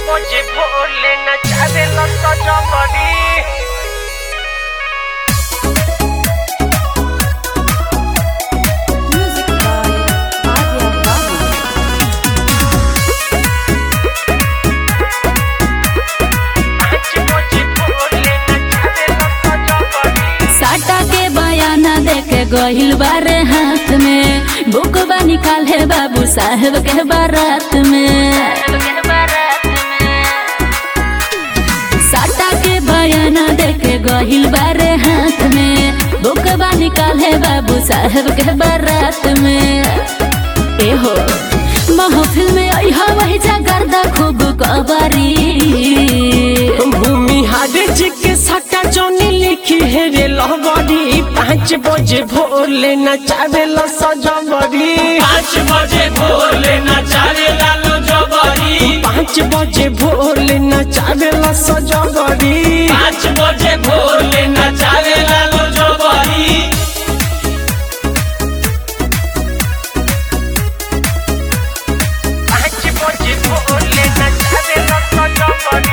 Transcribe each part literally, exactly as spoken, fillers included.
बजे भोले नचावे लता जबरी गहिल बारे हाथ में बुकबा निकाले बाबू साहेब के बारात में साटा के बयाना देके गहिल बारे हाथ में बुकबा निकाले बाबू साहेब के बारात में। ए हो महफिल में अइहा वही जगरदा खूब कबरी भूमि हारे जी के साटा जोनी लिखी है रे लहबरी पाँच बजे भोले नचावे ला सजबरी पाँच बजे भोले नचावे लालो जबरी पाँच बजे भोले नचावे ला सजबरी पाँच बजे भोले नचावे लालो जबरी पाँच बजे भोले नचावे ला सजबरी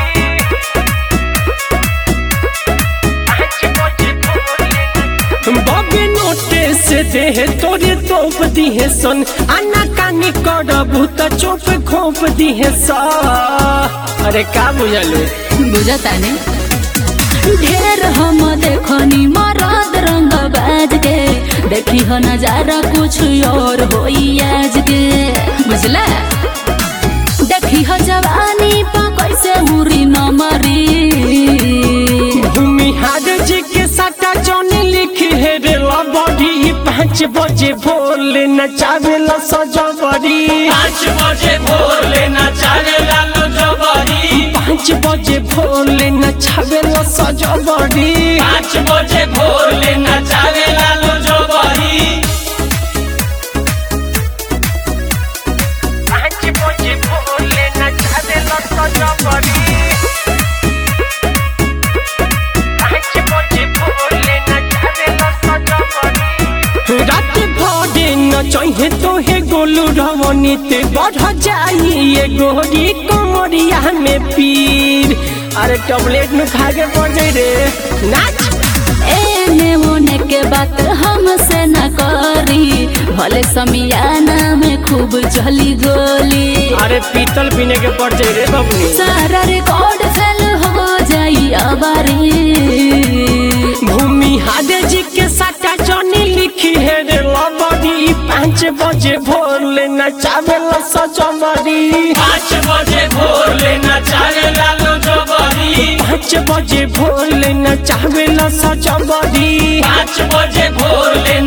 बबे नोटे से दे तोरे तोप दिहे सन अन्ना कानी करबू त चोप खोप दिहे सा। अरे का बुझलू बुझता ने ढेर हम देखनी मरद रंग बाज के देखी हो नजारा कुछ और होई आज के बुझला देखी हो जवानी पा कैसे उरी न मरी भूमि हार जी के साटा जोनी लिखी है रे लबरी पाँच बजे भोले नचावे ला सजबरी पाँच बजे भोले नचावे लालो जबरी पाँच बजे भोले नचावे ला सजबरी पाँच बजे भोले नचावे लालो जबरी पाँच बजे भोले नचावे ला सजबरी पाँच बजे भोले नचावे ला सजबरी रात भरे न चाहिए तो हे गोलू रवनी ते बढ़ जाई ये गोरी कमरिया में पीर। अरे टॉबलेट में खा के पड़ जाई रे नाच एने ओने के बात हमसे न करी भले समियाना में खूब चली गोली अरे पीतल पीने के पड़ जाई रे बबनी सारा रिकॉर्ड फेल हो जाई अबारी भूमि हादे जी के साटा जोनी लिखी है रे लबरी पाँच बजे भोले नचावे ला सजबरी पाँच बजे भोले नचावे लालो जबरी पाँच बजे भोले नचावे ला सजबरी पाँच बजे भोले